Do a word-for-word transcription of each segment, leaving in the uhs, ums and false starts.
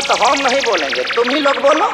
तो हम नहीं बोलेंगे, तुम ही लोग बोलो।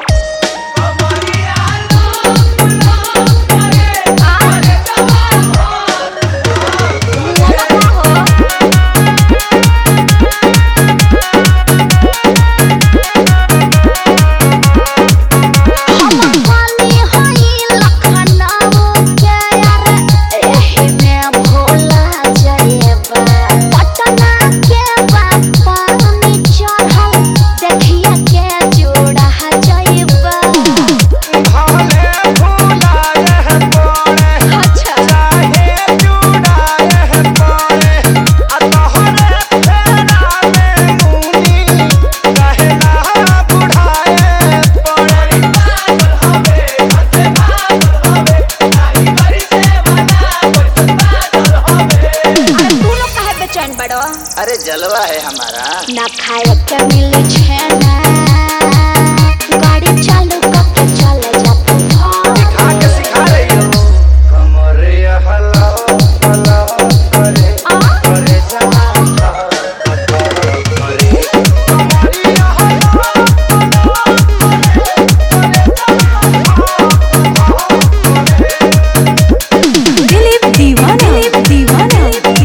अरे जलवा है हमारा ना खाए के मिले छेना गाड़ी चालू करके चले जा तू दिखा के सिखा रही हो कमरे हला हला करे करे सना करे करे दिलीप दीवाना दीवाना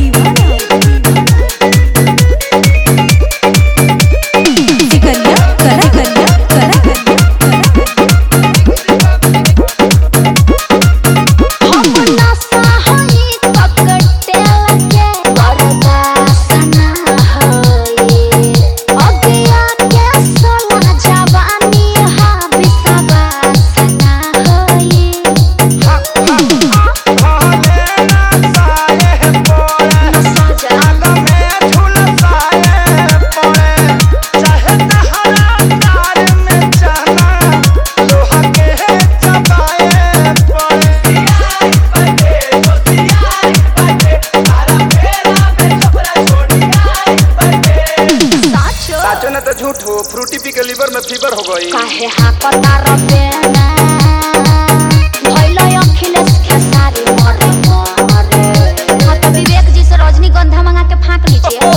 तो झूठ हो, फ्रूटी पी के लीवर में फीवर हो गई। काहे हाकता रबेना भइलो अखिलेश खेसारी मरे मरे हां तो विवेक जी से रजनीगंधा मंगा के फाक लीजिए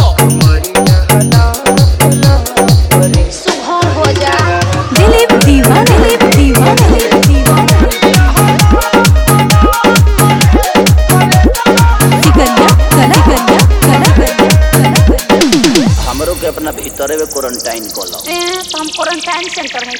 सुघर हो जा। दिलीप दीवाना दिलीप दीवाना सिकंदर कला कला कला हमरो के अपना भीतरे में क्वारंटाइन कोलो। ए तो हम क्वारंटाइन सेंटर